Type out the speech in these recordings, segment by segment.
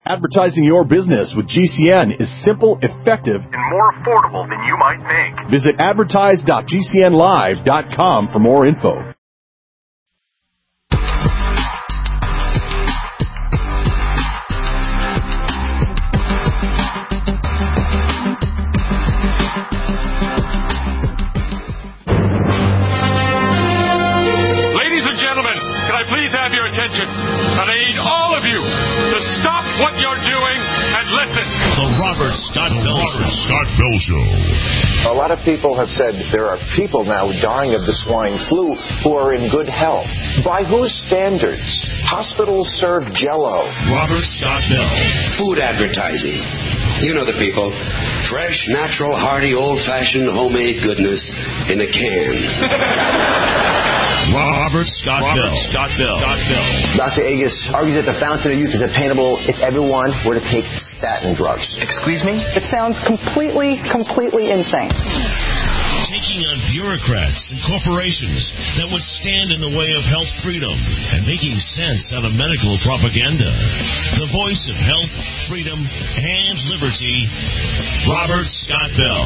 Advertising your business with GCN is simple, effective, and more affordable than you might think. Visit advertise.gcnlive.com for more info. Ladies and gentlemen, can I please have your attention? And I need all of you to stop what you're doing and listen. The Robert Scott Bell Show. A lot of people have said there are people now dying of the swine flu who are in good health. By whose standards? Hospitals serve Jell-O. Robert Scott Bell. Food advertising. You know the people. Fresh, natural, hearty, old-fashioned, homemade goodness in a can. Robert Scott Bell. Dr. Agus argues that the fountain of youth is attainable if everyone were to take statin drugs. Excuse me? It sounds completely insane. Taking on bureaucrats and corporations that would stand in the way of health freedom and making sense out of medical propaganda. The voice of health, freedom, and liberty, Robert Scott Bell.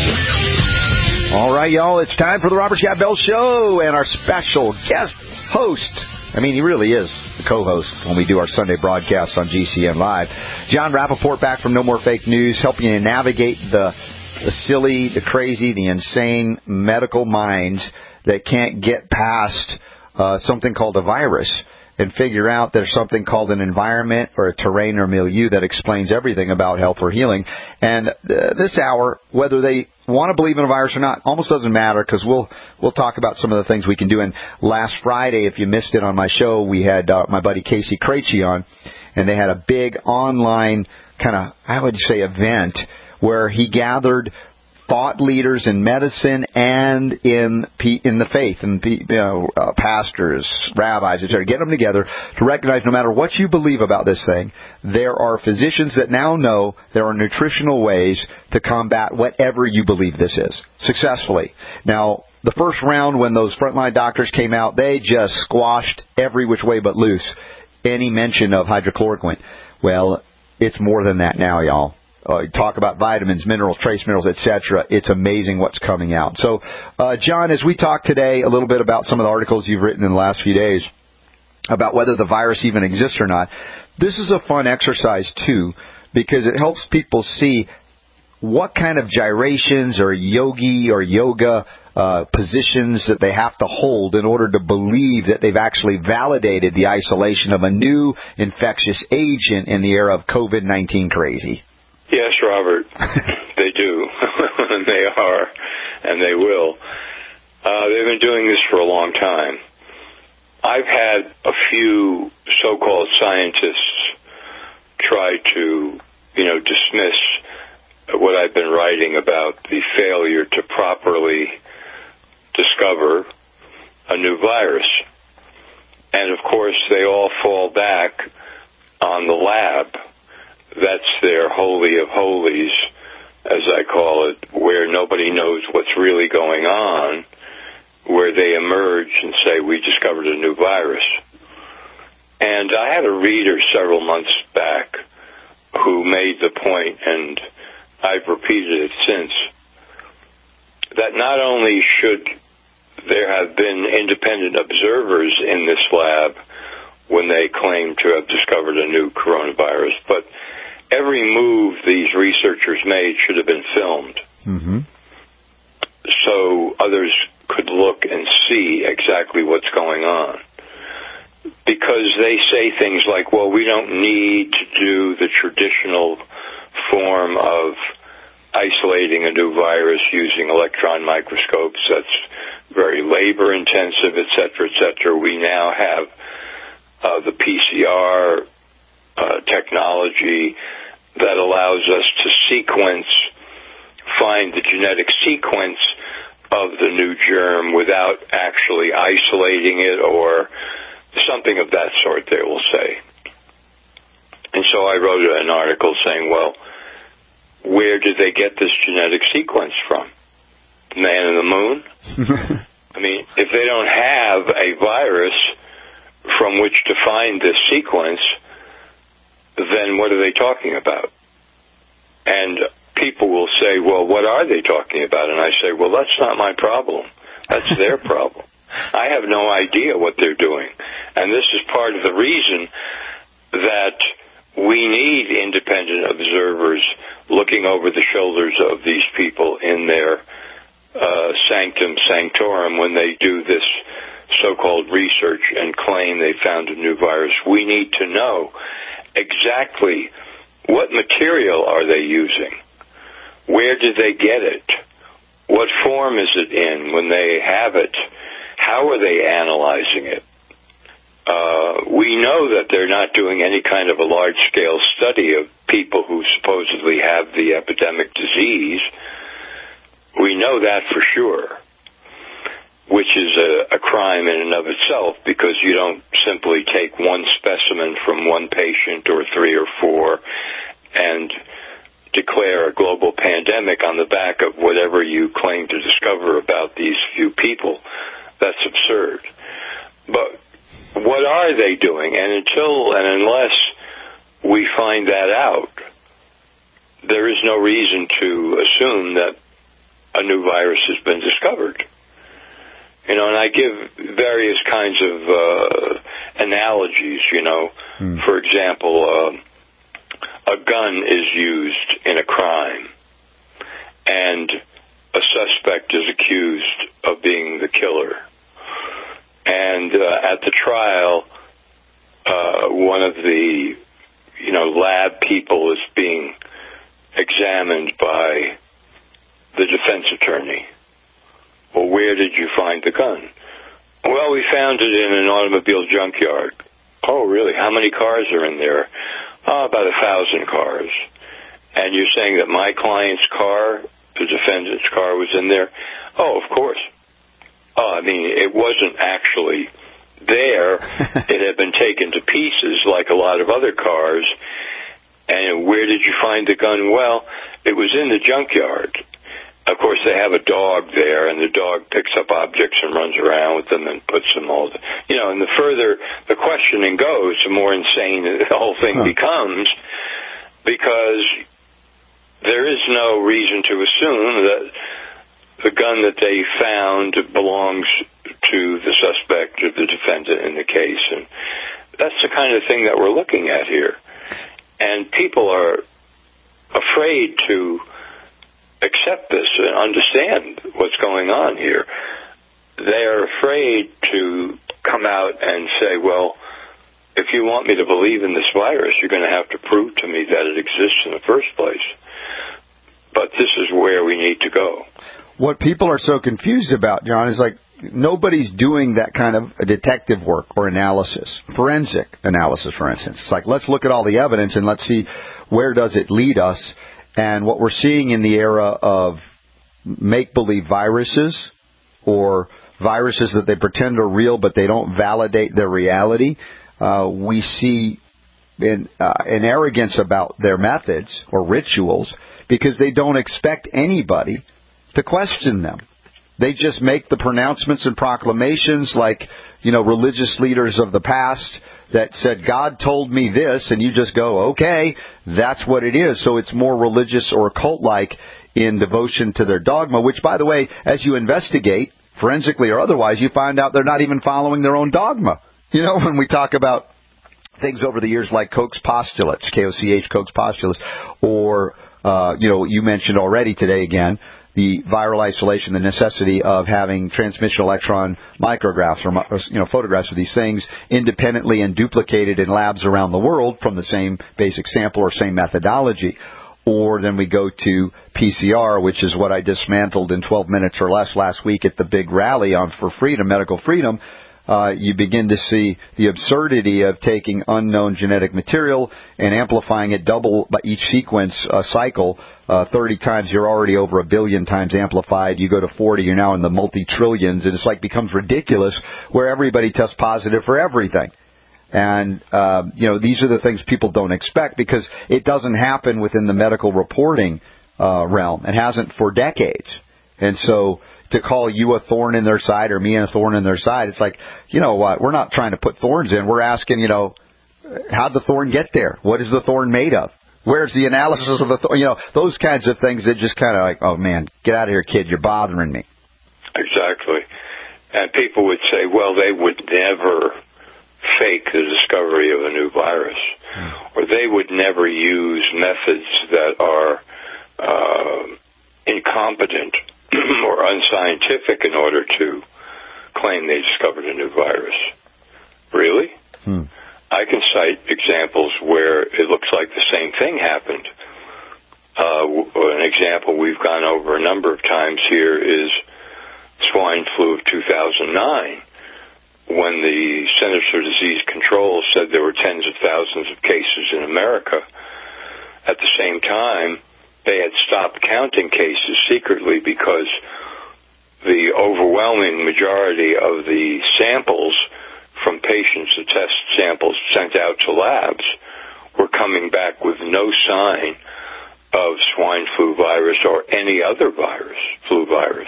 All right, y'all, it's time for the Robert Scott Bell Show and our special guest host. I mean, he really is the co-host when we do our Sunday broadcast on GCN Live. John Rappaport back from No More Fake News, helping you navigate the silly, the crazy, the insane medical minds that can't get past something called a virus and figure out there's something called an environment or a terrain or milieu that explains everything about health or healing. And this hour, whether they want to believe in a virus or not, almost doesn't matter, because we'll talk about some of the things we can do. And last Friday, if you missed it on my show, we had my buddy Casey Krejci on, and they had a big online kind of, I would say, event where he gathered thought leaders in medicine and in the faith, and pastors, rabbis, etc. Get them together to recognize no matter what you believe about this thing, there are physicians that now know there are nutritional ways to combat whatever you believe this is successfully. Now, the first round when those frontline doctors came out, they just squashed every which way but loose any mention of hydrochloroquine. Well, it's more than that now, y'all. Talk about vitamins, minerals, trace minerals, etc. It's amazing what's coming out. So, John, as we talk today a little bit about some of the articles you've written in the last few days about whether the virus even exists or not, this is a fun exercise, too, because it helps people see what kind of gyrations or yogi or yoga positions that they have to hold in order to believe that they've actually validated the isolation of a new infectious agent in the era of COVID-19 crazy. Yes, Robert, they do. And they are, and they will. They've been doing this for a long time. I've had a few so-called scientists try to, dismiss what I've been writing about the failure to properly discover a new virus. And, of course, they all fall back on the lab. That's their holy of holies, as I call it, where nobody knows what's really going on, where they emerge and say, we discovered a new virus. And I had a reader several months back who made the point, and I've repeated it since, that not only should there have been independent observers in this lab when they claim to have discovered a new coronavirus, but every move these researchers made should have been filmed. Mm-hmm. So others could look and see exactly what's going on. Because they say things like, well, we don't need to do the traditional form of isolating a new virus using electron microscopes. That's very labor-intensive, et cetera, We now have the PCR technology that allows us to find the genetic sequence of the new germ without actually isolating it or something of that sort, they will say. And so I wrote an article saying, well, where did they get this genetic sequence from? The man in the moon? I mean, if they don't have a virus from which to find this sequence, then what are they talking about? And people will say, well, what are they talking about? And I say, well, that's not my problem. That's their problem. I have no idea what they're doing. And this is part of the reason that we need independent observers looking over the shoulders of these people in their sanctum sanctorum when they do this so-called research and claim they found a new virus. We need to know exactly what material are they using, where did they get it, what form is it in when they have it, how are they analyzing it. We know that they're not doing any kind of a large-scale study of people who supposedly have the epidemic disease. We know that for sure, which is a crime in and of itself, because you don't simply take one specimen from one patient or 3 or 4 and declare a global pandemic on the back of whatever you claim to discover about these few people. That's absurd. But what are they doing? And until and unless we find that out, there is no reason to assume that a new virus has been discovered. You know, and I give various kinds of analogies, you know. For example, a gun is used in a crime, and a suspect is accused of being the killer. And at the trial, one of the, lab people is being examined by the defense attorney. Well, where did you find the gun? Well, we found it in an automobile junkyard. Oh, really? How many cars are in there? Oh, about 1,000 cars. And you're saying that my client's car, the defendant's car, was in there? Oh, of course. Oh, I mean, it wasn't actually there. It had been taken to pieces like a lot of other cars. And where did you find the gun? Well, it was in the junkyard. Of course, they have a dog there, and the dog picks up objects and runs around with them and puts them all, and the further the questioning goes, the more insane the whole thing becomes, because there is no reason to assume that the gun that they found belongs to the suspect or the defendant in the case. And that's the kind of thing that we're looking at here. And people are afraid to accept this and understand what's going on here. They are afraid to come out and say, well, if you want me to believe in this virus, you're going to have to prove to me that it exists in the first place. But this is where we need to go. What people are so confused about, John, is like nobody's doing that kind of detective work or analysis, forensic analysis, for instance. It's like, let's look at all the evidence and let's see where does it lead us. And what we're seeing in the era of make-believe viruses, or viruses that they pretend are real but they don't validate their reality, we see an arrogance about their methods or rituals because they don't expect anybody to question them. They just make the pronouncements and proclamations like, religious leaders of the past that said, God told me this, and you just go, okay, that's what it is. So it's more religious or cult-like in devotion to their dogma, which, by the way, as you investigate, forensically or otherwise, you find out they're not even following their own dogma. When we talk about things over the years like Koch's postulates, K-O-C-H, Koch's postulates, or, you mentioned already today again, the viral isolation, the necessity of having transmission electron micrographs or photographs of these things independently and duplicated in labs around the world from the same basic sample or same methodology. Or then we go to PCR, which is what I dismantled in 12 minutes or less last week at the big rally for freedom, medical freedom. You begin to see the absurdity of taking unknown genetic material and amplifying it double by each sequence cycle. 30 times, you're already over 1 billion times amplified. You go to 40, you're now in the multi-trillions. And it's becomes ridiculous where everybody tests positive for everything. And, these are the things people don't expect because it doesn't happen within the medical reporting realm. It hasn't for decades. And so to call you a thorn in their side or me a thorn in their side, it's like, you know what, we're not trying to put thorns in. We're asking, how'd the thorn get there? What is the thorn made of? Where's the analysis of the thorn? You know, those kinds of things that just kind of like, oh, man, get out of here, kid. You're bothering me. Exactly. And people would say, well, they would never fake the discovery of a new virus, or they would never use methods that are incompetent or unscientific in order to claim they discovered a new virus. Really? I can cite examples where it looks like the same thing happened. An example we've gone over a number of times here is swine flu of 2009, when the Centers for Disease Control said there were tens of thousands of cases in America. At the same time, they had stopped counting cases secretly because the overwhelming majority of the samples from patients, the test samples sent out to labs, were coming back with no sign of swine flu virus or any other virus, flu virus.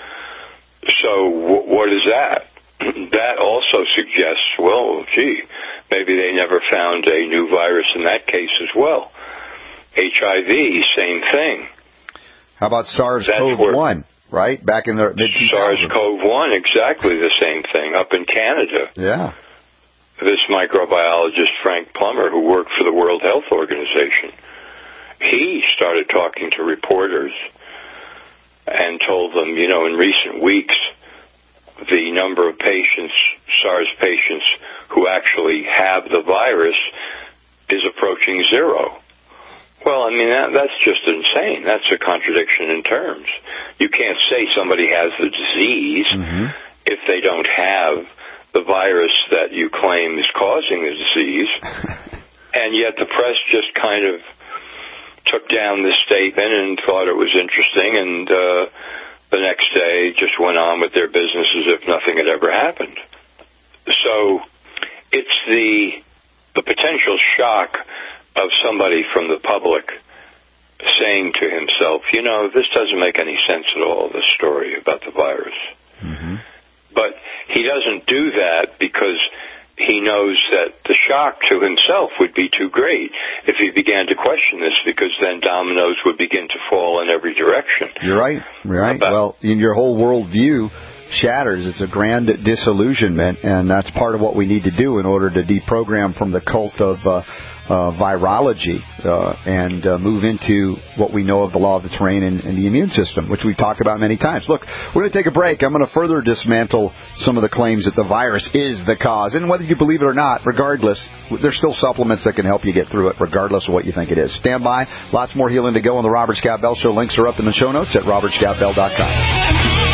So what is that? That also suggests, well, gee, maybe they never found a new virus in that case as well. HIV, same thing. How about SARS-CoV-1, right? Back in the mid-2000s. SARS-CoV-1, exactly the same thing, up in Canada. Yeah. This microbiologist, Frank Plummer, who worked for the World Health Organization, he started talking to reporters and told them, you know, in recent weeks, the number of patients, SARS patients, who actually have the virus is approaching zero. Well, I mean, that's just insane. That's a contradiction in terms. You can't say somebody has the disease if they don't have the virus that you claim is causing the disease. And yet the press just kind of took down this statement and thought it was interesting, and the next day just went on with their business as if nothing had ever happened. So it's the potential shock of somebody from the public saying to himself, you know, this doesn't make any sense at all, this story about the virus. But he doesn't do that because he knows that the shock to himself would be too great if he began to question this, because then dominoes would begin to fall in every direction. You're right. Well, in your whole worldview shatters. It's a grand disillusionment, and that's part of what we need to do in order to deprogram from the cult of virology and move into what we know of the law of the terrain and the immune system, which we've talked about many times. Look, we're going to take a break. I'm going to further dismantle some of the claims that the virus is the cause. And whether you believe it or not, regardless, there's still supplements that can help you get through it, regardless of what you think it is. Stand by. Lots more healing to go on the Robert Scott Bell Show. Links are up in the show notes at robertscottbell.com.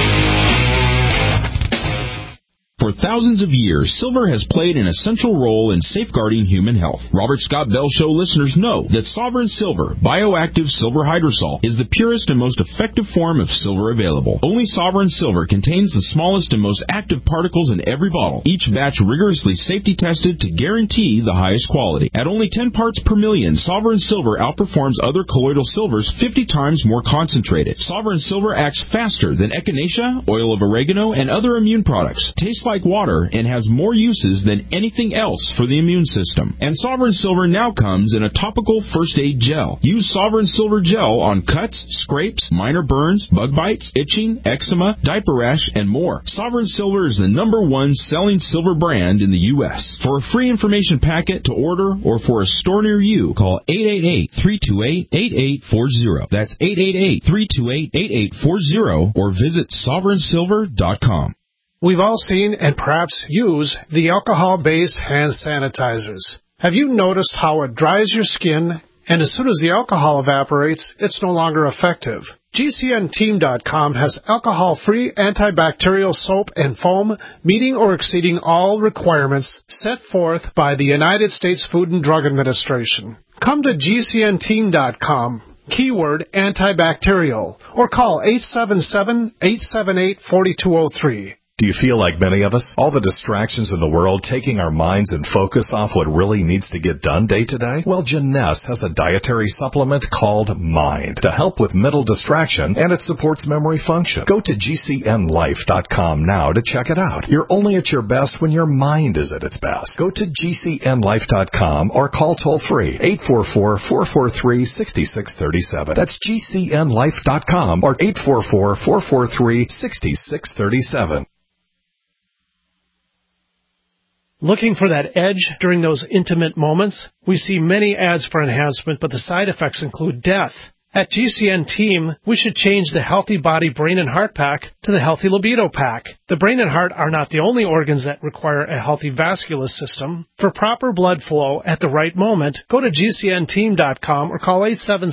For thousands of years, silver has played an essential role in safeguarding human health. Robert Scott Bell Show listeners know that Sovereign Silver, bioactive silver hydrosol, is the purest and most effective form of silver available. Only Sovereign Silver contains the smallest and most active particles in every bottle, each batch rigorously safety tested to guarantee the highest quality. At only 10 parts per million, Sovereign Silver outperforms other colloidal silvers 50 times more concentrated. Sovereign Silver acts faster than echinacea, oil of oregano, and other immune products. Tastes like water and has more uses than anything else for the immune system. And Sovereign Silver now comes in a topical first aid gel. Use Sovereign Silver gel on cuts, scrapes, minor burns, bug bites, itching, eczema, diaper rash, and more. Sovereign Silver is the #1 selling silver brand in the U.S. For a free information packet to order or for a store near you, call 888-328-8840. That's 888-328-8840 or visit sovereignsilver.com. We've all seen and perhaps use the alcohol-based hand sanitizers. Have you noticed how it dries your skin, and as soon as the alcohol evaporates, it's no longer effective? GCNteam.com has alcohol-free antibacterial soap and foam meeting or exceeding all requirements set forth by the United States Food and Drug Administration. Come to GCNteam.com. Keyword antibacterial, or call 877-878-4203. Do you feel like many of us? All the distractions in the world taking our minds and focus off what really needs to get done day to day? Well, Jeunesse has a dietary supplement called Mind to help with mental distraction, and it supports memory function. Go to GCNlife.com now to check it out. You're only at your best when your mind is at its best. Go to GCNlife.com or call toll-free 844-443-6637. That's GCNlife.com or 844-443-6637. Looking for that edge during those intimate moments? We see many ads for enhancement, but the side effects include death. At GCN Team, we should change the Healthy Body, Brain, and Heart Pack to the Healthy Libido Pack. The brain and heart are not the only organs that require a healthy vascular system. For proper blood flow at the right moment, go to GCNteam.com or call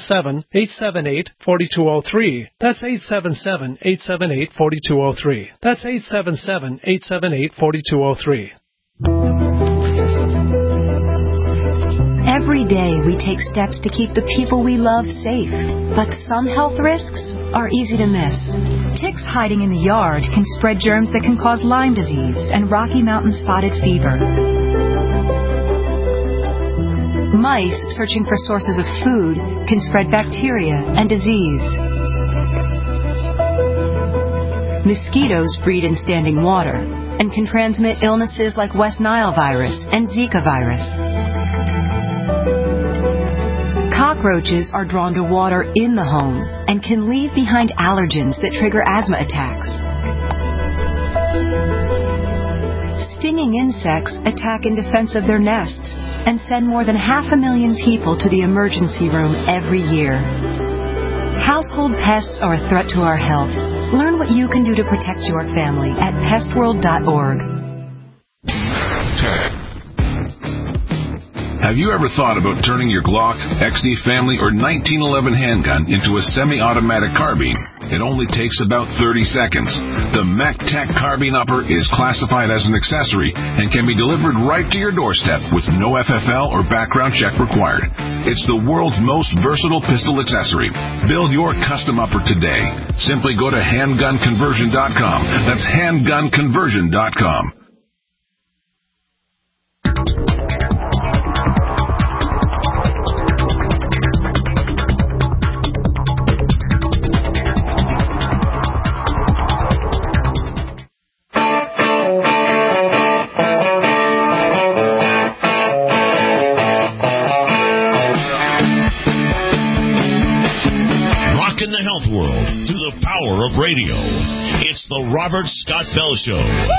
877-878-4203. That's 877-878-4203. That's 877-878-4203. Every day we take steps to keep the people we love safe, but some health risks are easy to miss. Ticks hiding in the yard can spread germs that can cause Lyme disease and Rocky Mountain spotted fever. Mice searching for sources of food can spread bacteria and disease. Mosquitoes breed in standing water and can transmit illnesses like West Nile virus and Zika virus. Cockroaches are drawn to water in the home and can leave behind allergens that trigger asthma attacks. Stinging insects attack in defense of their nests and send more than 500,000 people to the emergency room every year. Household pests are a threat to our health. Learn what you can do to protect your family at pestworld.org. Have you ever thought about turning your Glock, XD Family, or 1911 handgun into a semi-automatic carbine? It only takes about 30 seconds. The MacTac Carbine Upper is classified as an accessory and can be delivered right to your doorstep with no FFL or background check required. It's the world's most versatile pistol accessory. Build your custom upper today. Simply go to handgunconversion.com. That's handgunconversion.com. Of radio. It's the Robert Scott Bell Show.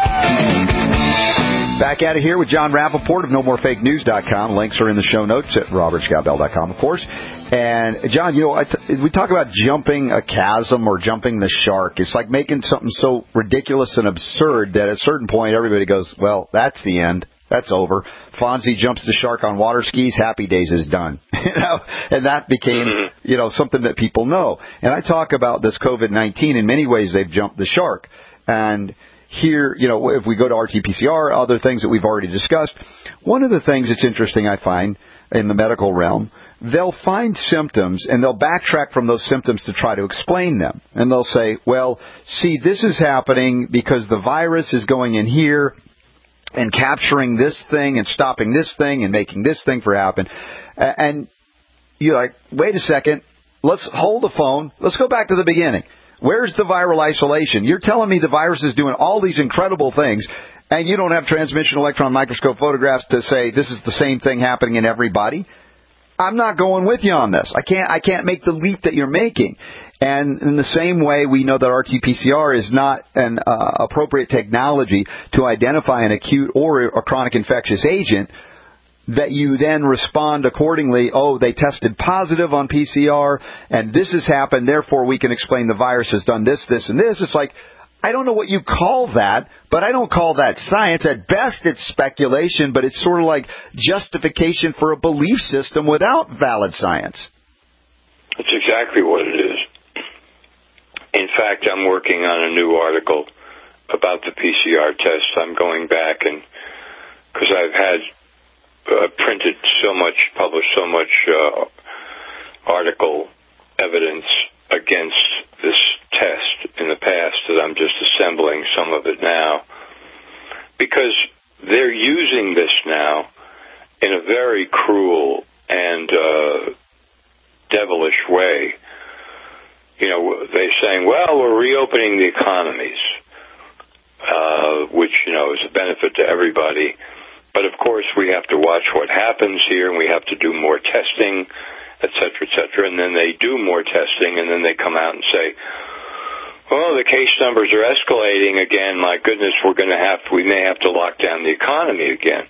Back at it here with John Rappaport of NoMoreFakeNews.com. Links are in the show notes at RobertScottBell.com, of course. And, John, we talk about jumping a chasm or jumping the shark. It's like making something so ridiculous and absurd that at a certain point everybody goes, well, that's the end. That's over. Fonzie jumps the shark on water skis. Happy Days is done. And that became, something that people know. And I talk about this COVID-19. In many ways, they've jumped the shark. And here, if we go to RT-PCR, other things that we've already discussed, one of the things that's interesting I find in the medical realm, they'll find symptoms and they'll backtrack from those symptoms to try to explain them. And they'll say, well, see, this is happening because the virus is going in here and capturing this thing and stopping this thing and making this thing happen. And you're like, wait a second, let's hold the phone. Let's go back to the beginning. Where's the viral isolation? You're telling me the virus is doing all these incredible things, and you don't have transmission electron microscope photographs to say this is the same thing happening in everybody? I'm not going with you on this. I can't make the leap that you're making. And in the same way, we know that RT-PCR is not an appropriate technology to identify an acute or a chronic infectious agent, that you then respond accordingly. Oh, they tested positive on PCR, and this has happened, therefore we can explain the virus has done this, this, and this. It's like, I don't know what you call that, but I don't call that science. At best, it's speculation, but it's sort of like justification for a belief system without valid science. That's exactly what it is. In fact, I'm working on a new article about the PCR tests. I'm going back and because I've had printed so much, published so much article evidence against this test in the past that I'm just assembling some of it now, because they're using this now in a very cruel and devilish way. You know, they're saying, well, we're reopening the economies, which, you know, is a benefit to everybody. But, of course, we have to watch what happens here, and we have to do more testing, et cetera, and then they do more testing, and then they come out and say, well, the case numbers are escalating again. My goodness, we may have to lock down the economy again.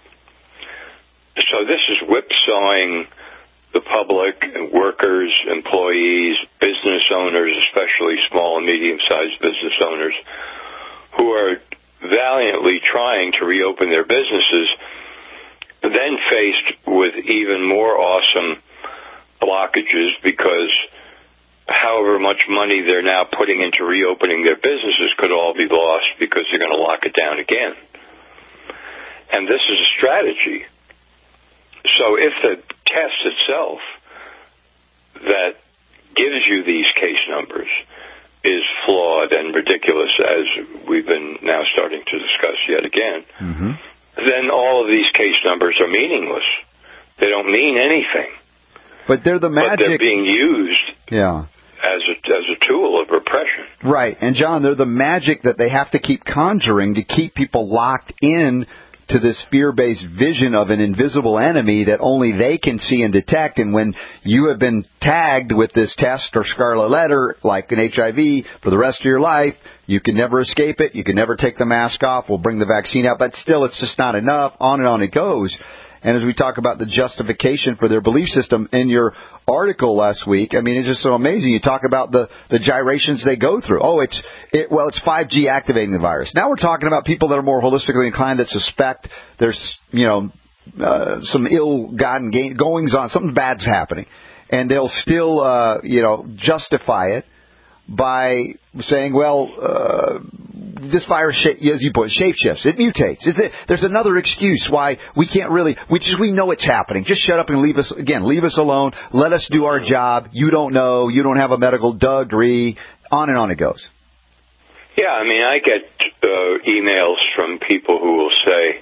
So this is whipsawing the public, workers, employees, business owners, especially small and medium-sized business owners, who are valiantly trying to reopen their businesses, then faced with even more awesome blockages, because however much money they're now putting into reopening their businesses could all be lost because they're going to lock it down again. And this is a strategy. So if the test itself that gives you these case numbers is flawed and ridiculous, as we've been now starting to discuss yet again, then all of these case numbers are meaningless. They don't mean anything. But they're the magic. But they're being used as a tool of repression. Right. And, John, they're the magic that they have to keep conjuring to keep people locked in to this fear-based vision of an invisible enemy that only they can see and detect. And when you have been tagged with this test or scarlet letter, like an HIV, for the rest of your life, you can never escape it. You can never take the mask off. We'll bring the vaccine out. But still, it's just not enough. On and on it goes. And as we talk about the justification for their belief system in your article last week, I mean, it's just so amazing. You talk about the gyrations they go through. Oh, it's 5G activating the virus. Now we're talking about people that are more holistically inclined that suspect there's, some ill-gotten goings on, something bad's happening. And they'll still, justify it by saying, well, this virus, as you put it, shapeshifts. It mutates. There's another excuse why we can't really, we know it's happening. Just shut up and leave us alone. Let us do our job. You don't know. You don't have a medical degree. On and on it goes. Yeah, I mean, I get emails from people who will say,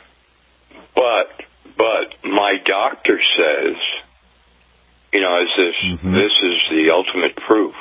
but my doctor says, this is the ultimate proof.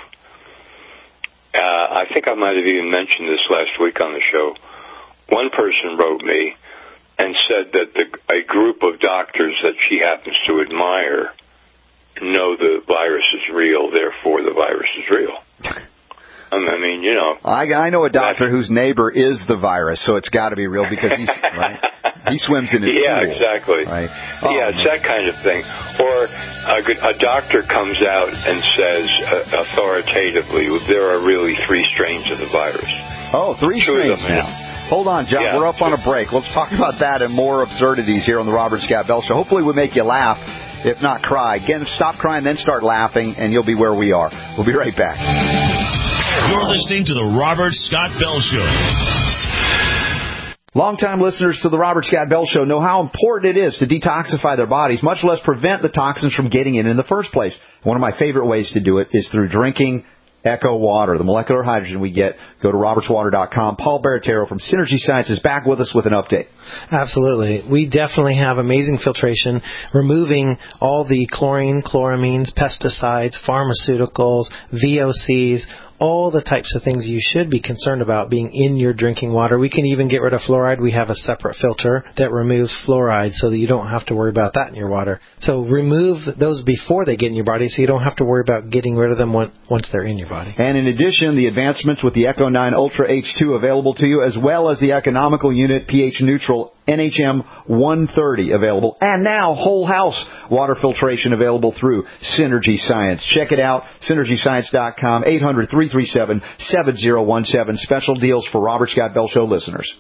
I think I might have even mentioned this last week on the show. One person wrote me and said that a group of doctors that she happens to admire know the virus is real, therefore the virus is real. I mean, I know a doctor whose neighbor is the virus, so it's got to be real because he's right. He swims in his pool. Yeah, exactly. Right. It's that kind of thing. Or a doctor comes out and says authoritatively, there are really 3 strains of the virus. Oh, 3 strains now. Hold on, John. We're up on a break. Let's talk about that and more absurdities here on the Robert Scott Bell Show. Hopefully we'll make you laugh, if not cry. Again, stop crying, then start laughing, and you'll be where we are. We'll be right back. You're listening to the Robert Scott Bell Show. Longtime listeners to the Robert Scott Bell Show know how important it is to detoxify their bodies, much less prevent the toxins from getting in the first place. One of my favorite ways to do it is through drinking Echo Water, the molecular hydrogen we get. Go to robertswater.com. Paul Baratero from Synergy Science is back with us with an update. Absolutely. We definitely have amazing filtration, removing all the chlorine, chloramines, pesticides, pharmaceuticals, VOCs, all the types of things you should be concerned about being in your drinking water. We can even get rid of fluoride. We have a separate filter that removes fluoride so that you don't have to worry about that in your water. So remove those before they get in your body so you don't have to worry about getting rid of them once they're in your body. And in addition, the advancements with the Echo 9 Ultra H2 available to you, as well as the economical unit pH neutral NHM 130 available, and now whole house water filtration available through Synergy Science. Check it out, synergyscience.com, 800-337-7017. Special deals for Robert Scott Bell Show listeners.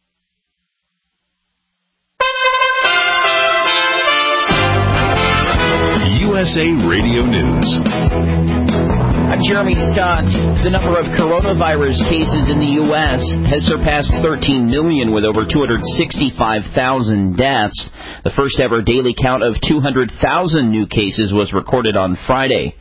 USA Radio News. I'm Jeremy Scott. The number of coronavirus cases in the U.S. has surpassed 13 million with over 265,000 deaths. The first ever daily count of 200,000 new cases was recorded on Friday.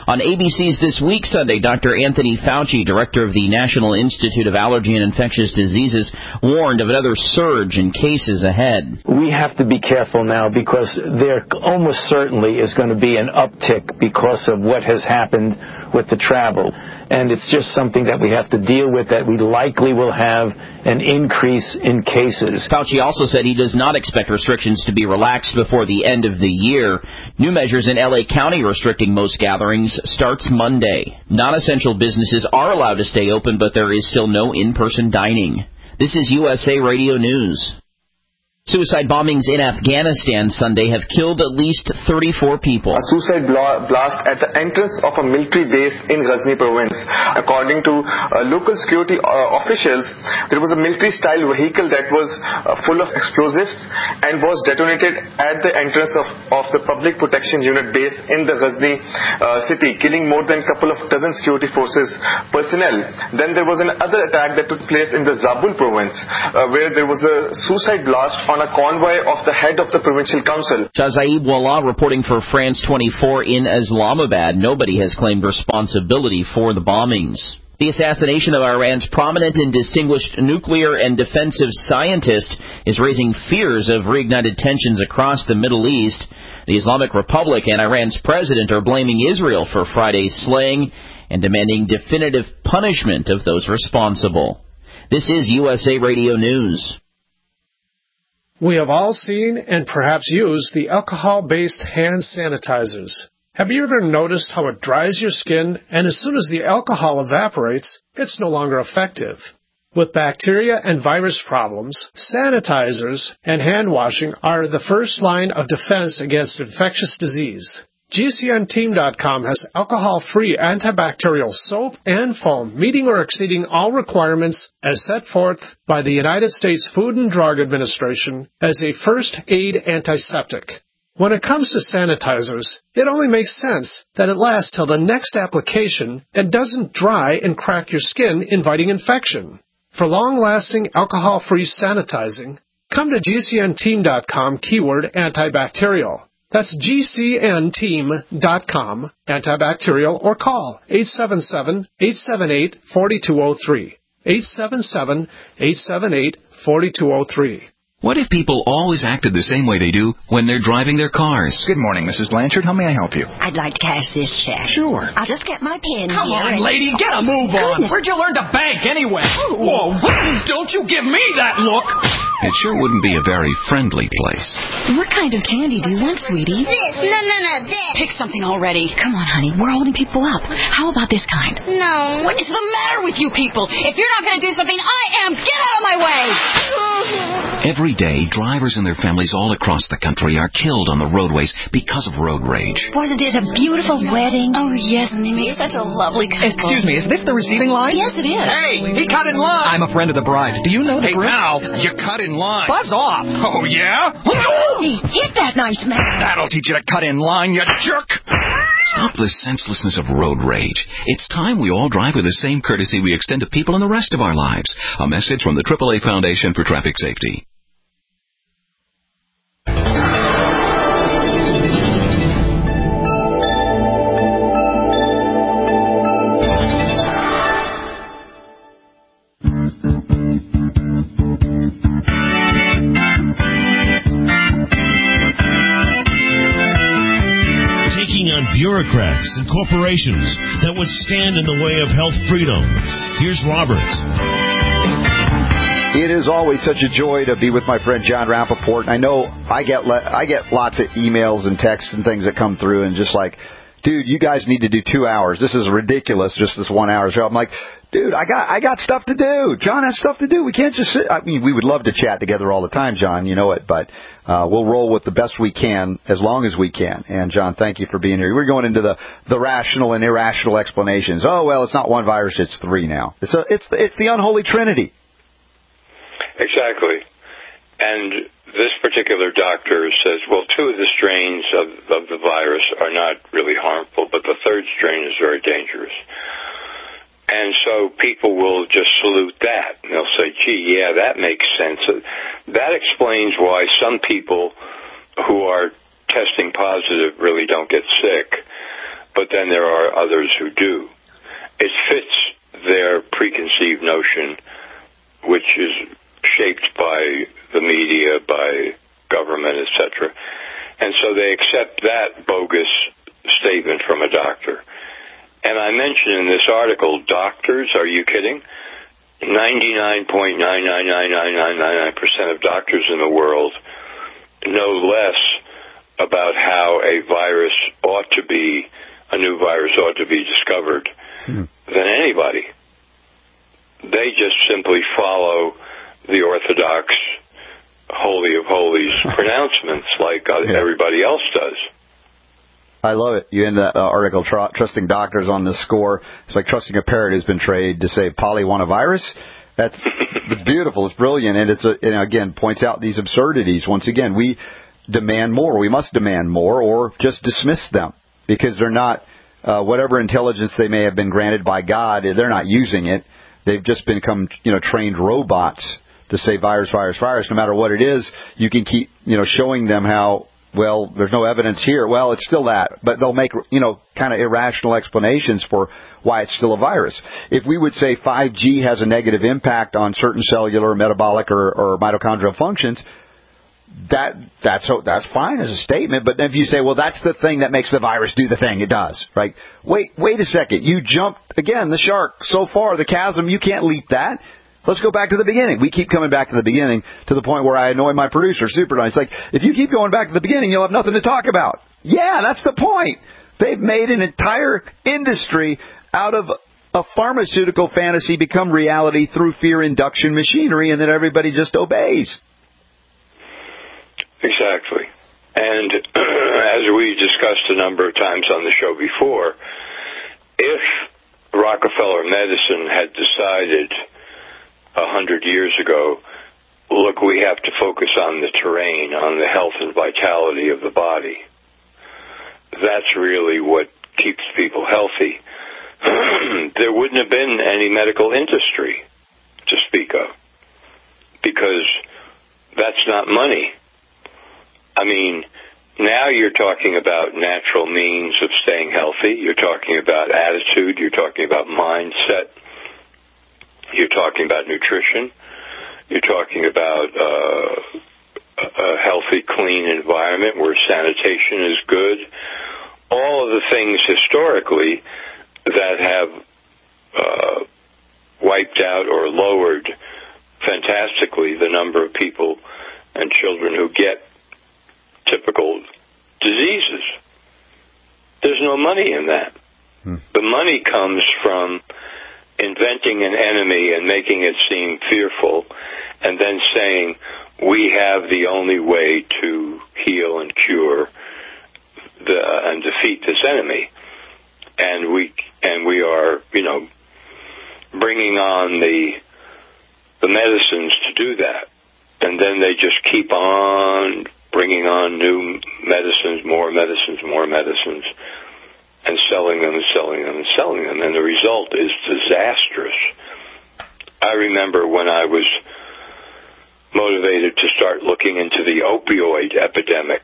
On ABC's This Week Sunday, Dr. Anthony Fauci, director of the National Institute of Allergy and Infectious Diseases, warned of another surge in cases ahead. We have to be careful now because there almost certainly is going to be an uptick because of what has happened with the travel. And it's just something that we have to deal with, that we likely will have an increase in cases. Fauci also said he does not expect restrictions to be relaxed before the end of the year. New measures in L.A. County restricting most gatherings starts Monday. Non-essential businesses are allowed to stay open, but there is still no in-person dining. This is USA Radio News. Suicide bombings in Afghanistan Sunday have killed at least 34 people. A suicide blast at the entrance of a military base in Ghazni province. According to local security officials, there was a military-style vehicle that was full of explosives and was detonated at the entrance of the Public Protection Unit base in the Ghazni city, killing more than a couple of dozen security forces personnel. Then there was another attack that took place in the Zabul province, where there was a suicide blast on a convoy of the head of the provincial council. Shazaib Wallah reporting for France 24 in Islamabad. Nobody has claimed responsibility for the bombings. The assassination of Iran's prominent and distinguished nuclear and defensive scientist is raising fears of reignited tensions across the Middle East. The Islamic Republic and Iran's president are blaming Israel for Friday's slaying and demanding definitive punishment of those responsible. This is USA Radio News. We have all seen and perhaps used the alcohol-based hand sanitizers. Have you ever noticed how it dries your skin, and as soon as the alcohol evaporates, it's no longer effective? With bacteria and virus problems, sanitizers and hand washing are the first line of defense against infectious disease. GCNteam.com has alcohol-free antibacterial soap and foam, meeting or exceeding all requirements as set forth by the United States Food and Drug Administration as a first-aid antiseptic. When it comes to sanitizers, it only makes sense that it lasts till the next application and doesn't dry and crack your skin, inviting infection. For long-lasting alcohol-free sanitizing, come to GCNteam.com keyword antibacterial. That's GCNteam.com, antibacterial, or call 877-878-4203. 877-878-4203. What if people always acted the same way they do when they're driving their cars? Good morning, Mrs. Blanchard. How may I help you? I'd like to cash this check. Sure. I'll just get my pen Come here. on, lady, get a move on. Where'd you learn to bank anyway? Whoa, don't you give me that look. It sure wouldn't be a very friendly place. What kind of candy do you want, sweetie? This. No, this. Pick something already. Come on, honey. We're holding people up. How about this kind? No. What is the matter with you people? If you're not going to do something, I am. Get out of my way. Every day, drivers and their families all across the country are killed on the roadways because of road rage. Wasn't it a beautiful wedding? Oh, yes, and they make such a lovely couple. Excuse me, is this the receiving line? Yes, it is. Hey, he cut in line. I'm a friend of the bride. Do you know the bride? Hey, pal, you cut in line. Buzz off. Oh, yeah? Hey, hit that nice man. That'll teach you to cut in line, you jerk. Stop the senselessness of road rage. It's time we all drive with the same courtesy we extend to people in the rest of our lives. A message from the AAA Foundation for Traffic Safety. Bureaucrats and corporations that would stand in the way of health freedom. Here's Robert. It is always such a joy to be with my friend John Rappaport. I know I get lots of emails and texts and things that come through, and just like, dude, you guys need to do 2 hours. This is ridiculous, just this 1 hour show. I'm like, dude, I got stuff to do. John has stuff to do. We can't just sit. I mean, we would love to chat together all the time, John. You know it, but we'll roll with the best we can as long as we can. And, John, thank you for being here. We're going into the rational and irrational explanations. Oh, well, it's not one virus, it's three now. It's the unholy trinity. Exactly. And this particular doctor says, well, two of the strains of the virus are not really harmful, but the third strain is very dangerous. And so people will just salute that. And they'll say, gee, yeah, that makes sense. That explains why some people who are testing positive really don't get sick. But but then there are others who do. It fits their preconceived notion, which is shaped by the media, by government, etc. And so they accept that bogus statement from a doctor. And I mentioned in this article, doctors, are you kidding? 99.9999999% of doctors in the world know less about how a new virus ought to be discovered than anybody. They just simply follow the orthodox Holy of Holies pronouncements like everybody else does. I love it. You end that article, trusting doctors on this score. It's like trusting a parrot who's been trained to say Polly want a virus. It's beautiful. It's brilliant. And again, points out these absurdities. Once again, we demand more. We must demand more or just dismiss them because they're not, whatever intelligence they may have been granted by God, they're not using it. They've just become, trained robots to say virus, virus, virus. No matter what it is, you can keep, showing them how, well, there's no evidence here. Well, it's still that. But they'll make, kind of irrational explanations for why it's still a virus. If we would say 5G has a negative impact on certain cellular, metabolic, or mitochondrial functions, that's fine as a statement. But then if you say, well, that's the thing that makes the virus do the thing it does, right? Wait a second. You jumped, again, the shark so far, the chasm, you can't leap that. Let's go back to the beginning. We keep coming back to the beginning to the point where I annoy my producer, Superdine. It's like, if you keep going back to the beginning, you'll have nothing to talk about. Yeah, that's the point. They've made an entire industry out of a pharmaceutical fantasy become reality through fear induction machinery, and then everybody just obeys. Exactly. And as we discussed a number of times on the show before, if Rockefeller Medicine had decided 100 years ago, look, we have to focus on the terrain, on the health and vitality of the body. That's really what keeps people healthy. There wouldn't have been any medical industry to speak of, because that's not money. I mean, now you're talking about natural means of staying healthy. You're talking about attitude. You're talking about mindset. You're talking about nutrition. You're talking about a healthy, clean environment where sanitation is good. All of the things historically that have wiped out or lowered fantastically the number of people and children who get typical diseases. There's no money in that. The money comes from inventing an enemy and making it seem fearful, and then saying, we have the only way to heal and cure and defeat this enemy. And we are, bringing on the medicines to do that. And then they just keep on bringing on new medicines, more medicines, and selling them and selling them and selling them. And the result is disastrous. I remember when I was motivated to start looking into the opioid epidemic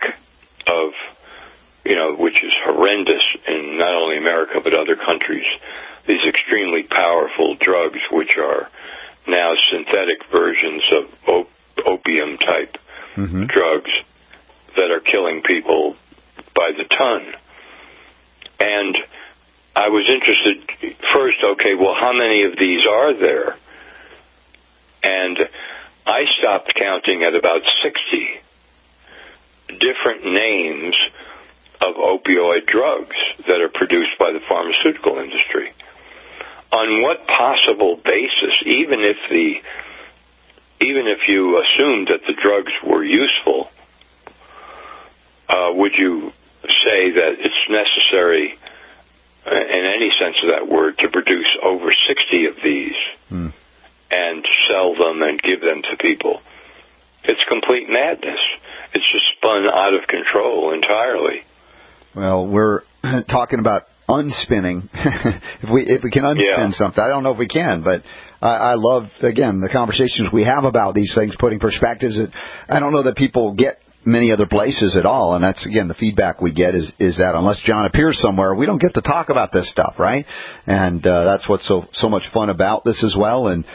which is horrendous in not only America but other countries. These extremely powerful drugs, which are now synthetic versions of opium-type drugs that are killing people by the ton. And I was interested first, how many of these are there? And I stopped counting at about 60 different names of opioid drugs that are produced by the pharmaceutical industry. On what possible basis, even if you assumed that the drugs were useful, would you say that it's necessary, in any sense of that word, to produce over 60 of these and sell them and give them to people? It's complete madness. It's just spun out of control entirely. Well, we're talking about unspinning. if we can unspin something, I don't know if we can, but I love, again, the conversations we have about these things, putting perspectives that I don't know that people get many other places at all. And that's, again, the feedback we get is that unless John appears somewhere, we don't get to talk about this stuff, right? And that's what's so much fun about this as well. And,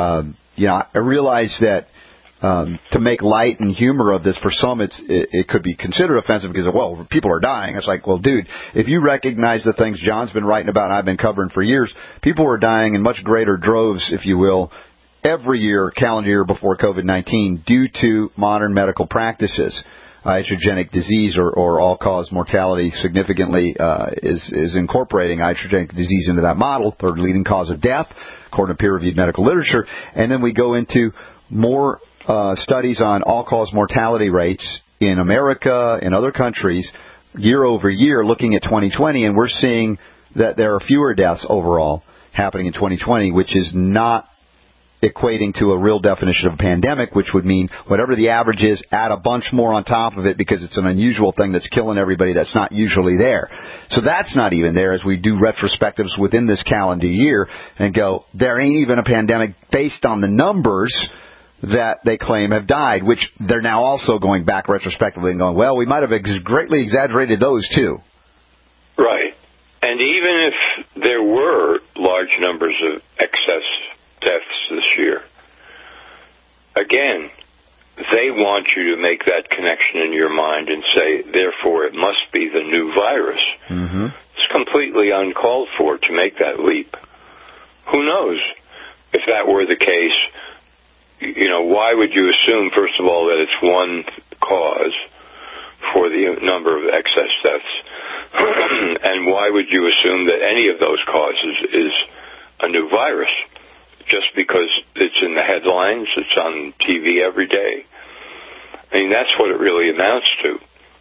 I realize that to make light and humor of this, for some it could be considered offensive because, well, people are dying. It's like, well, dude, if you recognize the things John's been writing about and I've been covering for years, people were dying in much greater droves, if you will, every year, calendar year before COVID-19, due to modern medical practices. Iatrogenic disease or all-cause mortality significantly is incorporating iatrogenic disease into that model, third leading cause of death, according to peer-reviewed medical literature. And then we go into more studies on all-cause mortality rates in America and other countries year over year, looking at 2020, and we're seeing that there are fewer deaths overall happening in 2020, which is not equating to a real definition of a pandemic, which would mean whatever the average is, add a bunch more on top of it because it's an unusual thing that's killing everybody that's not usually there. So that's not even there as we do retrospectives within this calendar year and go, there ain't even a pandemic based on the numbers that they claim have died, which they're now also going back retrospectively and going, well, we might have greatly exaggerated those too. Right. And even if there were large numbers of excess deaths this year, again, they want you to make that connection in your mind and say, therefore, it must be the new virus. Mm-hmm. It's completely uncalled for to make that leap. Who knows if that were the case? Why would you assume, first of all, that it's one cause for the number of excess deaths? And why would you assume that any of those causes is a new virus? Just because it's in the headlines, it's on TV every day. I mean, that's what it really amounts to.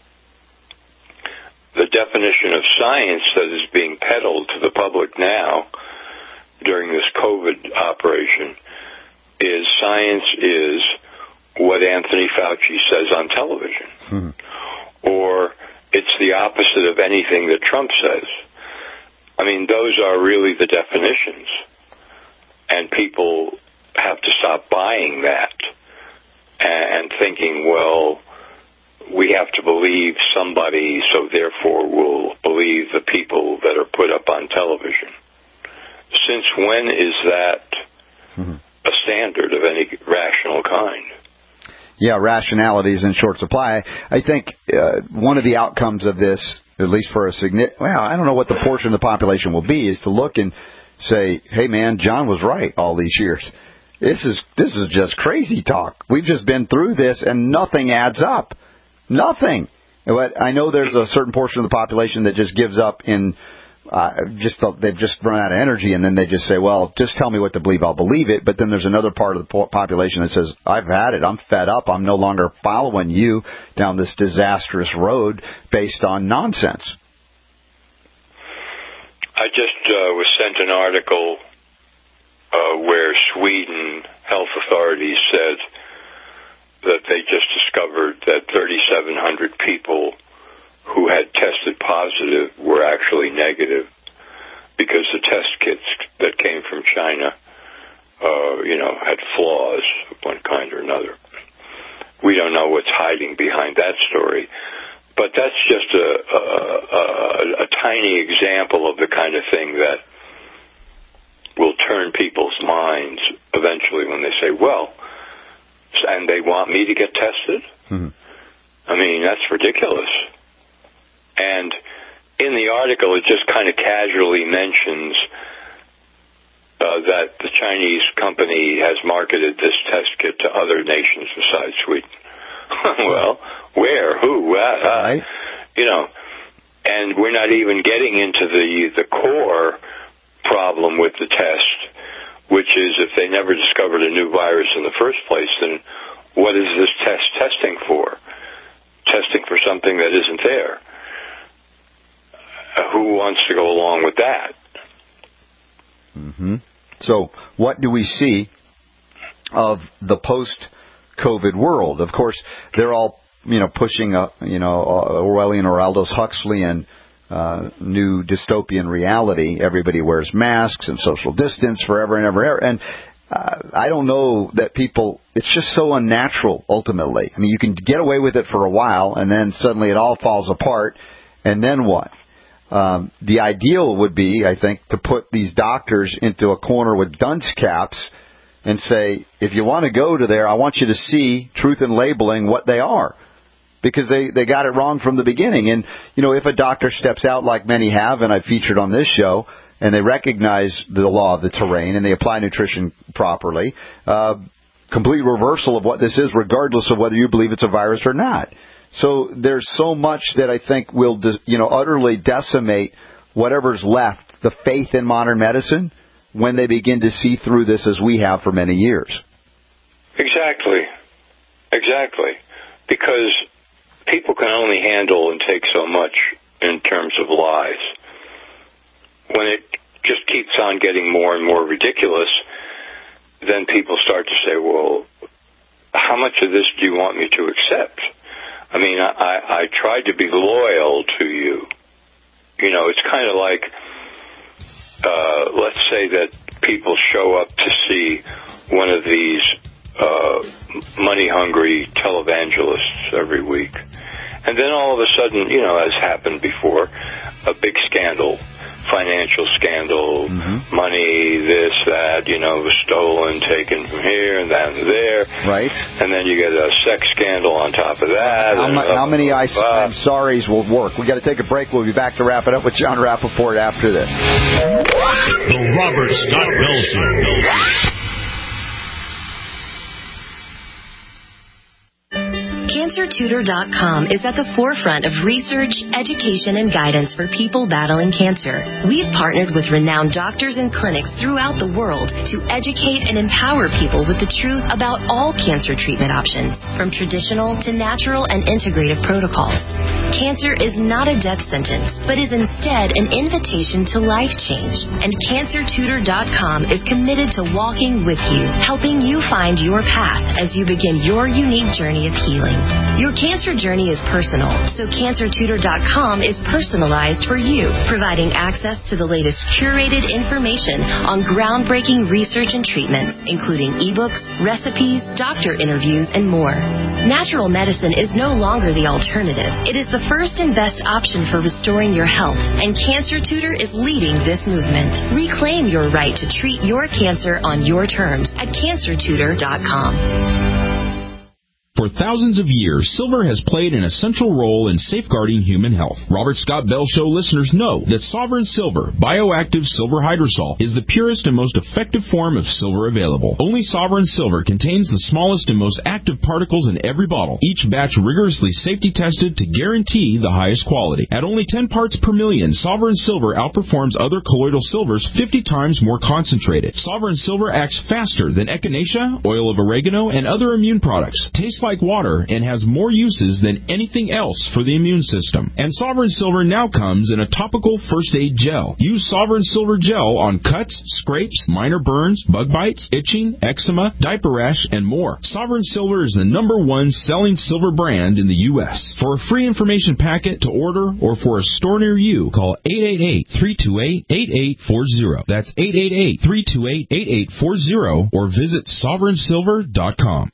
The definition of science that is being peddled to the public now during this COVID operation is science is what Anthony Fauci says on television. Mm-hmm. Or it's the opposite of anything that Trump says. I mean, those are really the definitions. And people have to stop buying that and thinking, well, we have to believe somebody, so therefore we'll believe the people that are put up on television. Since when is that a standard of any rational kind? Yeah, rationality is in short supply. I think one of the outcomes of this, at least for I don't know what the portion of the population will be, is to look and say, hey, man, John was right all these years. This is just crazy talk. We've just been through this, and nothing adds up. Nothing. But I know there's a certain portion of the population that just gives up in they've just run out of energy, and then they just say, well, just tell me what to believe, I'll believe it. But then there's another part of the population that says, I've had it, I'm fed up, I'm no longer following you down this disastrous road based on nonsense. I just was sent an article where Sweden health authorities said that they just discovered that 3,700 people who had tested positive were actually negative because the test kits that came from China, had flaws of one kind or another. We don't know what's hiding behind that story. But that's just a tiny example of the kind of thing that will turn people's minds eventually when they say, well, and they want me to get tested? Mm-hmm. I mean, that's ridiculous. And in the article, it just kind of casually mentions that the Chinese company has marketed this test kit to other nations besides Sweden. Well, where? Who? Right. And we're not even getting into the core problem with the test, which is if they never discovered a new virus in the first place, then what is this test testing for? Testing for something that isn't there. Who wants to go along with that? Mm-hmm. So what do we see of the post-COVID world? Of course, they're all, pushing Orwellian or Aldous Huxleyan new dystopian reality. Everybody wears masks and social distance forever and ever. And I don't know that people, it's just so unnatural, ultimately. I mean, you can get away with it for a while, and then suddenly it all falls apart, and then what? The ideal would be, I think, to put these doctors into a corner with dunce caps and say, if you want to go to there, I want you to see Truth in Labeling what they are. Because they got it wrong from the beginning. And, you know, if a doctor steps out like many have, and I've featured on this show, and they recognize the law of the terrain and they apply nutrition properly, complete reversal of what this is, regardless of whether you believe it's a virus or not. So there's so much that I think will, utterly decimate whatever's left, the faith in modern medicine, when they begin to see through this as we have for many years. Exactly. Because people can only handle and take so much in terms of lies. When it just keeps on getting more and more ridiculous, then people start to say, well, how much of this do you want me to accept? I mean, I tried to be loyal to you. You know, it's kind of like, let's say that people show up to see one of these money-hungry televangelists every week. And then all of a sudden, you know, as happened before, a big scandal, financial scandal, money, this, that, you know, was stolen, taken from here and that and there. Right. And then you get a sex scandal on top of that. How many I'm sorries will work? We got to take a break. We'll be back to wrap it up with John Rappaport after this. The Robert Scott Bell Show. CancerTutor.com is at the forefront of research, education, and guidance for people battling cancer. We've partnered with renowned doctors and clinics throughout the world to educate and empower people with the truth about all cancer treatment options, from traditional to natural and integrative protocols. Cancer is not a death sentence, but is instead an invitation to life change. And CancerTutor.com is committed to walking with you, helping you find your path as you begin your unique journey of healing. Your cancer journey is personal, so CancerTutor.com is personalized for you, providing access to the latest curated information on groundbreaking research and treatments, including ebooks, recipes, doctor interviews, and more. Natural medicine is no longer the alternative. It is the first and best option for restoring your health, and Cancer Tutor is leading this movement. Reclaim your right to treat your cancer on your terms at CancerTutor.com. For thousands of years, silver has played an essential role in safeguarding human health. Robert Scott Bell Show listeners know that Sovereign Silver, bioactive silver hydrosol, is the purest and most effective form of silver available. Only Sovereign Silver contains the smallest and most active particles in every bottle, each batch rigorously safety tested to guarantee the highest quality. At only 10 parts per million, Sovereign Silver outperforms other colloidal silvers 50 times more concentrated. Sovereign Silver acts faster than echinacea, oil of oregano, and other immune products. Tastes like water and has more uses than anything else for the immune system. And Sovereign Silver now comes in a topical first aid gel. Use Sovereign Silver gel on cuts, scrapes, minor burns, bug bites, itching, eczema, diaper rash, and more. Sovereign Silver is the #1 selling silver brand in the U.S. For a free information packet to order or for a store near you, call 888-328-8840. That's 888-328-8840 or visit SovereignSilver.com.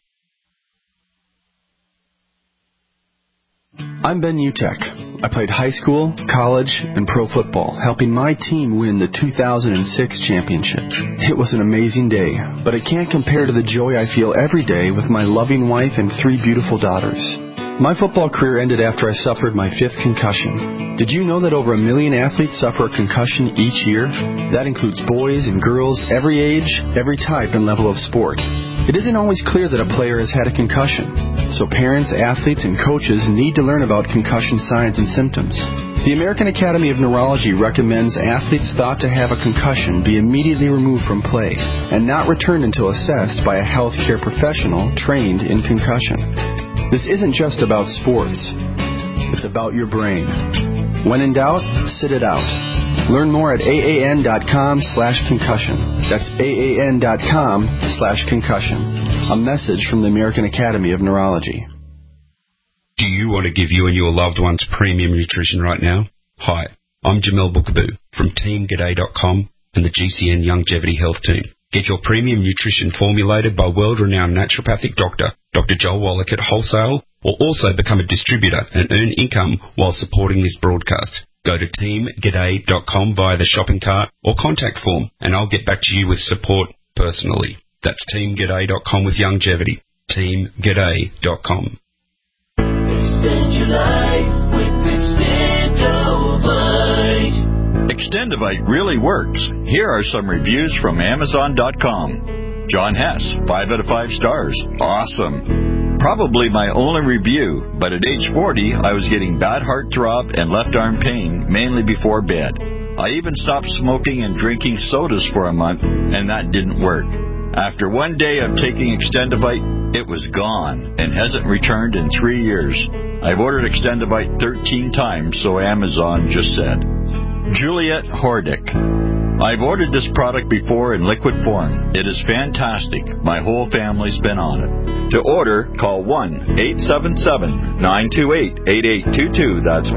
I'm Ben Utek. I played high school, college, and pro football, helping my team win the 2006 championship. It was an amazing day, but it can't compare to the joy I feel every day with my loving wife and 3 beautiful daughters. My football career ended after I suffered my 5th concussion. Did you know that over 1 million athletes suffer a concussion each year? That includes boys and girls, every age, every type and level of sport. It isn't always clear that a player has had a concussion, so parents, athletes, and coaches need to learn about concussion signs and symptoms. The American Academy of Neurology recommends athletes thought to have a concussion be immediately removed from play and not returned until assessed by a healthcare professional trained in concussion. This isn't just about sports. It's about your brain. When in doubt, sit it out. Learn more at AAN.com/concussion. That's AAN.com/concussion. A message from the American Academy of Neurology. Do you want to give you and your loved ones premium nutrition right now? Hi, I'm Jamel Bookaboo from TeamGaday.com and the GCN Longevity Health Team. Get your premium nutrition formulated by world-renowned naturopathic doctor, Dr. Joel Wallach at wholesale, or also become a distributor and earn income while supporting this broadcast. Go to teamg'day.com via the shopping cart or contact form, and I'll get back to you with support personally. That's teamg'day.com with longevity. teamg'day.com. Extend your life with Extendovite. Extendovite really works. Here are some reviews from Amazon.com. John Hess, 5 out of 5 stars. Awesome. Probably my only review, but at age 40, I was getting bad heartthrob and left arm pain, mainly before bed. I even stopped smoking and drinking sodas for a month, and that didn't work. After one day of taking Extendovite, it was gone and hasn't returned in 3 years. I've ordered Extendovite 13 times, so Amazon just said. Juliet Hordick. I've ordered this product before in liquid form. It is fantastic. My whole family's been on it. To order, call 1-877-928-8822. That's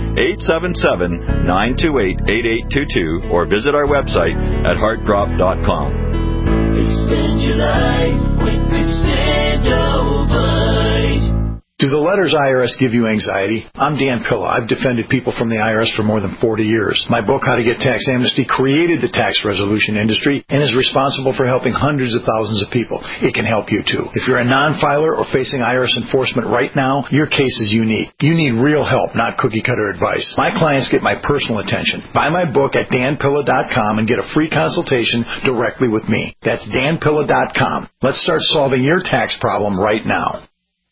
1-877-928-8822. Or visit our website at heartdrop.com. Extend your life with Extendovite. Do the letters IRS give you anxiety? I'm Dan Pilla. I've defended people from the IRS for more than 40 years. My book, How to Get Tax Amnesty, created the tax resolution industry and is responsible for helping hundreds of thousands of people. It can help you, too. If you're a non-filer or facing IRS enforcement right now, your case is unique. You need real help, not cookie-cutter advice. My clients get my personal attention. Buy my book at danpilla.com and get a free consultation directly with me. That's danpilla.com. Let's start solving your tax problem right now.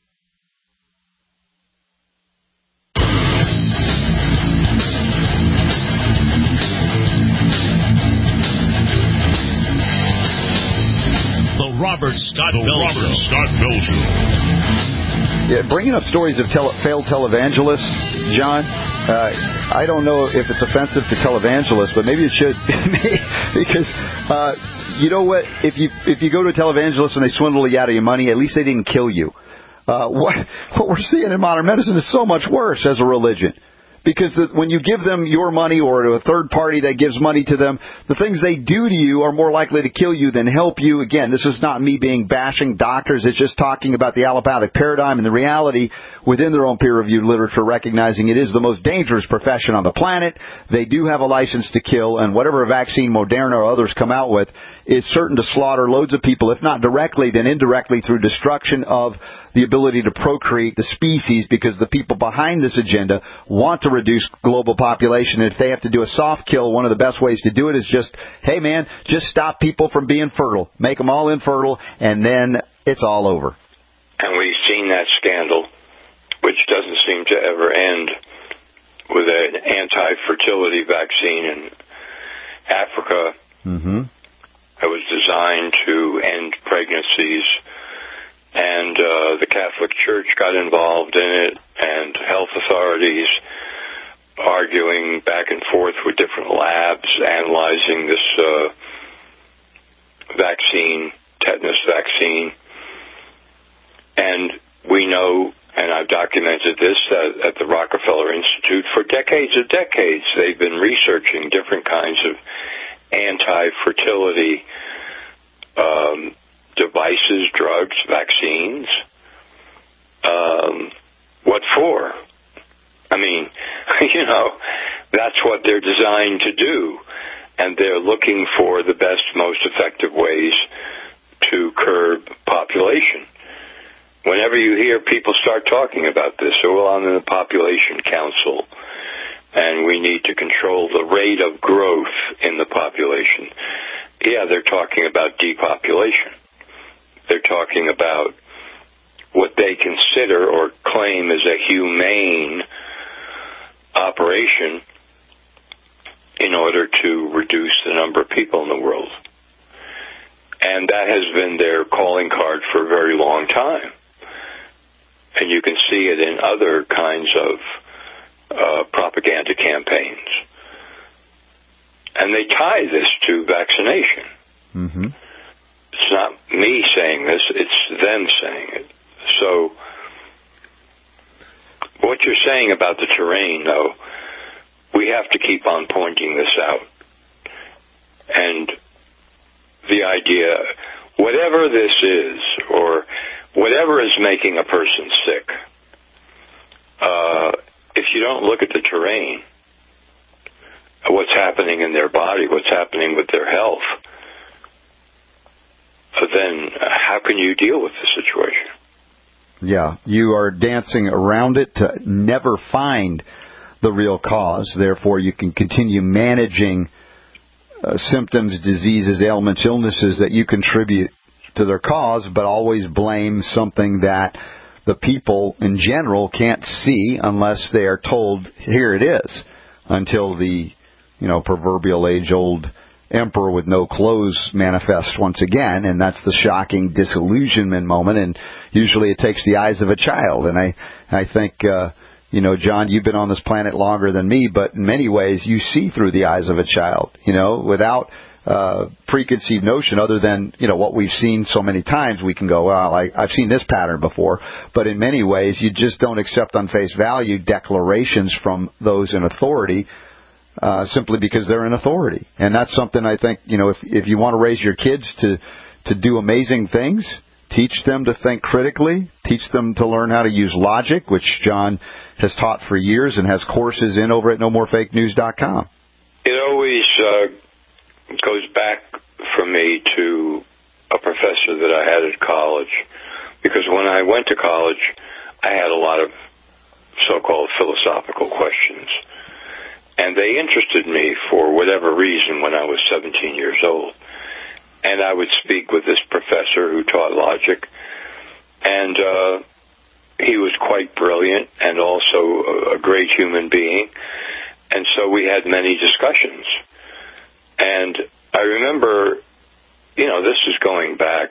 Robert Scott Bell Show. Yeah, bringing up stories of failed televangelists, John. I don't know if it's offensive to televangelists, but maybe it should because you know what? If you go to a televangelist and they swindle you out of your money, at least they didn't kill you. What we're seeing in modern medicine is so much worse as a religion. Because when you give them your money or to a third party that gives money to them, the things they do to you are more likely to kill you than help you. Again, this is not me bashing doctors. It's just talking about the allopathic paradigm and the reality within their own peer-reviewed literature, recognizing it is the most dangerous profession on the planet. They do have a license to kill, and whatever vaccine Moderna or others come out with is certain to slaughter loads of people, if not directly, then indirectly through destruction of the ability to procreate the species, because the people behind this agenda want to reduce global population. And if they have to do a soft kill, one of the best ways to do it is just, hey man, just stop people from being fertile. Make them all infertile, and then it's all over. And we've seen that scandal, which doesn't seem to ever end, with an anti-fertility vaccine in Africa that was designed to end pregnancies. And the Catholic Church got involved in it, and health authorities arguing back and forth with different labs analyzing this vaccine, tetanus vaccine. And we know, and I've documented this at the Rockefeller Institute, for decades and decades they've been researching different kinds of anti-fertility devices, drugs, vaccines. What for? I mean, that's what they're designed to do. And they're looking for the best, most effective ways to curb population. Whenever you hear people start talking about this, well, I'm in the Population Council, and we need to control the rate of growth in the population. Yeah, they're talking about depopulation. They're talking about what they consider or claim is a humane operation in order to reduce the number of people in the world. And that has been their calling card for a very long time. And you can see it in other kinds of propaganda campaigns. And they tie this to vaccination. It's not me saying this, it's them saying it. So, what you're saying about the terrain, though, we have to keep on pointing this out. And the idea, whatever this is, or whatever is making a person sick, if you don't look at the terrain, what's happening in their body, what's happening with their health, then how can you deal with the situation? Yeah, you are dancing around it to never find the real cause. Therefore, you can continue managing symptoms, diseases, ailments, illnesses that you contribute to their cause, but always blame something that the people in general can't see unless they are told, here it is, until the proverbial age-old emperor with no clothes manifests once again, and that's the shocking disillusionment moment, and usually it takes the eyes of a child. And I think, John, you've been on this planet longer than me, but in many ways you see through the eyes of a child, without preconceived notion other than, what we've seen so many times. We can go, well, I've seen this pattern before, but in many ways you just don't accept on face value declarations from those in authority, simply because they're in authority. And that's something I think, if you want to raise your kids to do amazing things, teach them to think critically, teach them to learn how to use logic, which John has taught for years and has courses in over at nomorefakenews.com. It always goes back for me to a professor that I had at college, because when I went to college, I had a lot of so-called philosophical questions. And they interested me for whatever reason when I was 17 years old. And I would speak with this professor who taught logic. And he was quite brilliant and also a great human being. And so we had many discussions. And I remember, this is going back,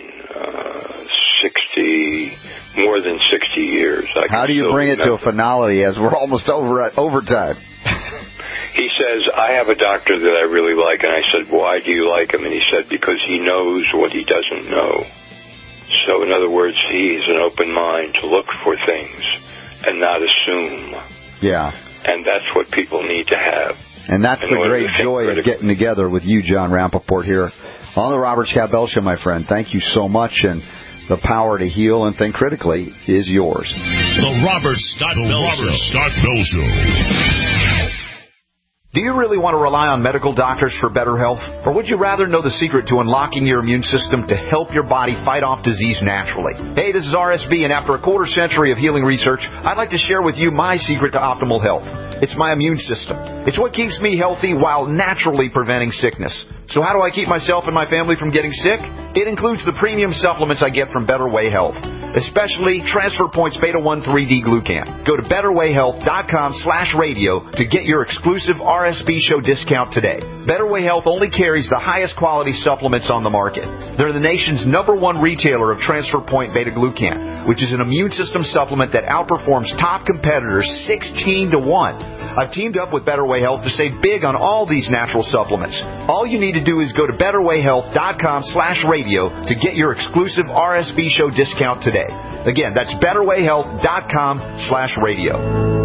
more than 60 years. How do you bring it to a finality as we're almost over at overtime? He says, I have a doctor that I really like. And I said, why do you like him? And he said, because he knows what he doesn't know. So in other words, he has an open mind to look for things and not assume. Yeah. And that's what people need to have. And that's the great joy of getting together with you, John Rappaport, here on the Robert Scott Bell Show, my friend. Thank you so much, and the power to heal and think critically is yours. The Robert Scott Bell Show. Do you really want to rely on medical doctors for better health? Or would you rather know the secret to unlocking your immune system to help your body fight off disease naturally? Hey, this is RSB, and after a quarter century of healing research, I'd like to share with you my secret to optimal health. It's my immune system. It's what keeps me healthy while naturally preventing sickness. So how do I keep myself and my family from getting sick? It includes the premium supplements I get from Better Way Health, especially Transfer Points Beta 1 3D Glucan. Go to betterwayhealth.com/radio to get your exclusive RSB show discount today. Better Way Health only carries the highest quality supplements on the market. They're the nation's #1 retailer of Transfer Point Beta Glucan, which is an immune system supplement that outperforms top competitors 16 to 1. I've teamed up with Better Way Health to save big on all these natural supplements. All you need to do is go to betterwayhealth.com/radio to get your exclusive RSB show discount today. Again, that's betterwayhealth.com/radio.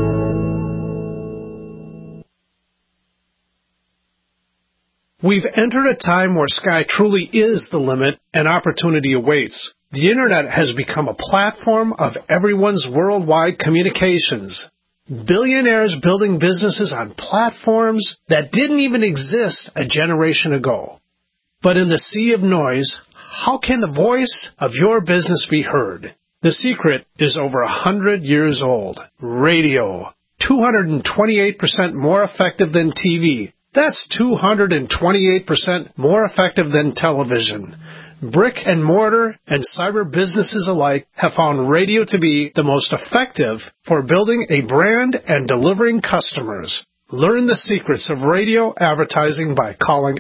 We've entered a time where sky truly is the limit and opportunity awaits. The Internet has become a platform of everyone's worldwide communications. Billionaires building businesses on platforms that didn't even exist a generation ago. But in the sea of noise, how can the voice of your business be heard? The secret is over 100 years old. Radio. 228% more effective than TV. That's 228% more effective than television. Brick and mortar and cyber businesses alike have found radio to be the most effective for building a brand and delivering customers. Learn the secrets of radio advertising by calling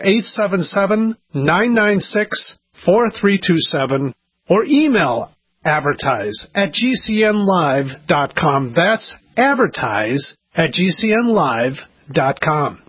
877-996-4327 or email advertise@gcnlive.com. That's advertise@gcnlive.com.